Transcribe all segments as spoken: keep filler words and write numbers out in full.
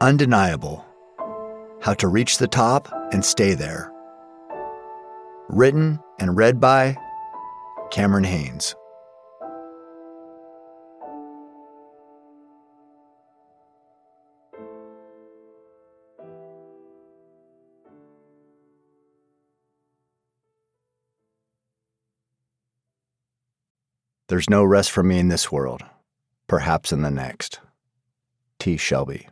Undeniable: How to Reach the Top and Stay There. Written and read by Cameron Hanes. There's no rest for me in this world, perhaps in the next. T. Shelby.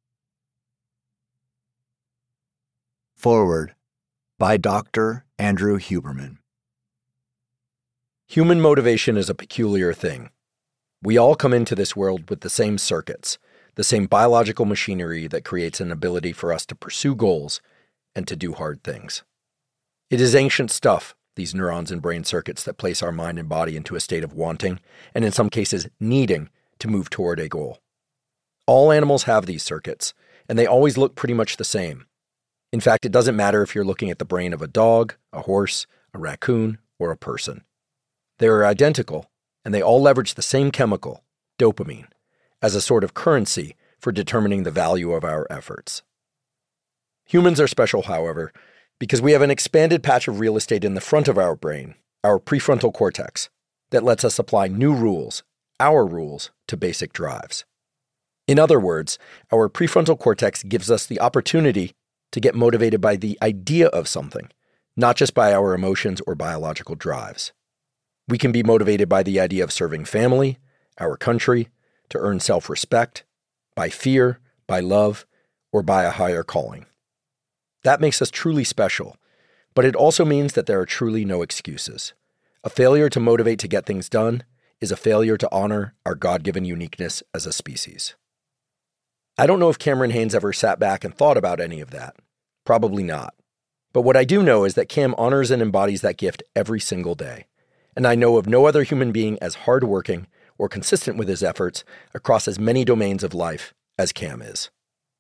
Foreword by Doctor Andrew Huberman. Human motivation is a peculiar thing. We all come into this world with the same circuits, the same biological machinery that creates an ability for us to pursue goals and to do hard things. It is ancient stuff, these neurons and brain circuits that place our mind and body into a state of wanting, and in some cases needing, to move toward a goal. All animals have these circuits, and they always look pretty much the same. In fact, it doesn't matter if you're looking at the brain of a dog, a horse, a raccoon, or a person. They are identical, and they all leverage the same chemical, dopamine, as a sort of currency for determining the value of our efforts. Humans are special, however, because we have an expanded patch of real estate in the front of our brain, our prefrontal cortex, that lets us apply new rules, our rules, to basic drives. In other words, our prefrontal cortex gives us the opportunity to get motivated by the idea of something, not just by our emotions or biological drives. We can be motivated by the idea of serving family, our country, to earn self-respect, by fear, by love, or by a higher calling. That makes us truly special, but it also means that there are truly no excuses. A failure to motivate to get things done is a failure to honor our God-given uniqueness as a species. I don't know if Cameron Hanes ever sat back and thought about any of that. Probably not. But what I do know is that Cam honors and embodies that gift every single day. And I know of no other human being as hardworking or consistent with his efforts across as many domains of life as Cam is.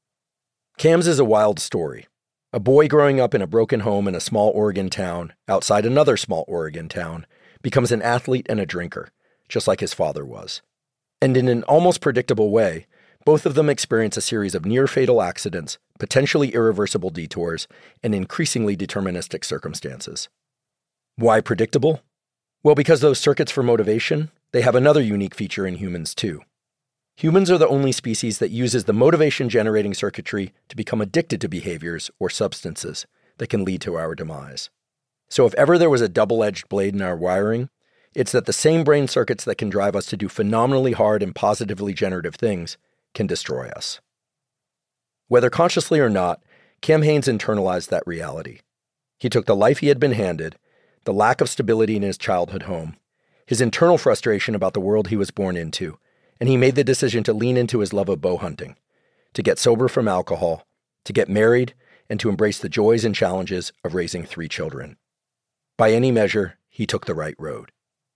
Cam's is a wild story. A boy growing up in a broken home in a small Oregon town outside another small Oregon town becomes an athlete and a drinker, just like his father was. And in an almost predictable way, both of them experience a series of near-fatal accidents, potentially irreversible detours, and increasingly deterministic circumstances. Why predictable? Well, because those circuits for motivation, they have another unique feature in humans too. Humans are the only species that uses the motivation-generating circuitry to become addicted to behaviors or substances that can lead to our demise. So if ever there was a double-edged blade in our wiring, it's that the same brain circuits that can drive us to do phenomenally hard and positively generative things can destroy us. Whether consciously or not, Cam Hanes internalized that reality. He took the life he had been handed, the lack of stability in his childhood home, his internal frustration about the world he was born into, and he made the decision to lean into his love of bow hunting, to get sober from alcohol, to get married, and to embrace the joys and challenges of raising three children. By any measure, he took the right road.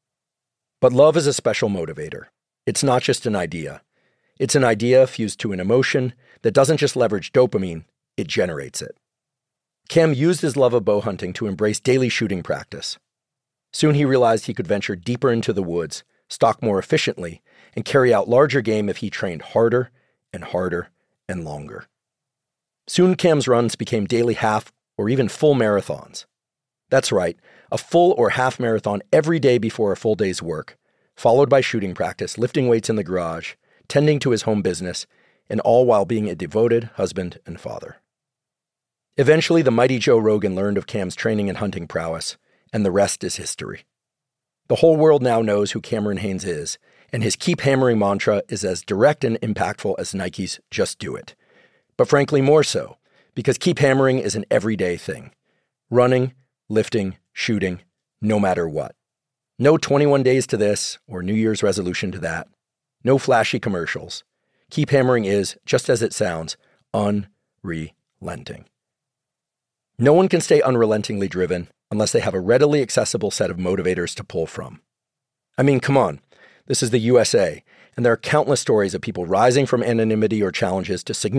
But love is a special motivator. It's not just an idea. It's an idea fused to an emotion that doesn't just leverage dopamine, it generates it. Cam used his love of bow hunting to embrace daily shooting practice. Soon he realized he could venture deeper into the woods, stalk more efficiently, and carry out larger game if he trained harder and harder and longer. Soon Cam's runs became daily half or even full marathons. That's right, a full or half marathon every day before a full day's work, followed by shooting practice, lifting weights in the garage, tending to his home business, and all while being a devoted husband and father. Eventually, the mighty Joe Rogan learned of Cam's training and hunting prowess, and the rest is history. The whole world now knows who Cameron Hanes is, and his keep hammering mantra is as direct and impactful as Nike's just do it. But frankly, more so, because keep hammering is an everyday thing. Running, lifting, shooting, no matter what. No twenty-one days to this, or New Year's resolution to that. No flashy commercials. Keep hammering is, just as it sounds, unrelenting. No one can stay unrelentingly driven unless they have a readily accessible set of motivators to pull from. I mean, come on. This is the U S A, and there are countless stories of people rising from anonymity or challenges to significant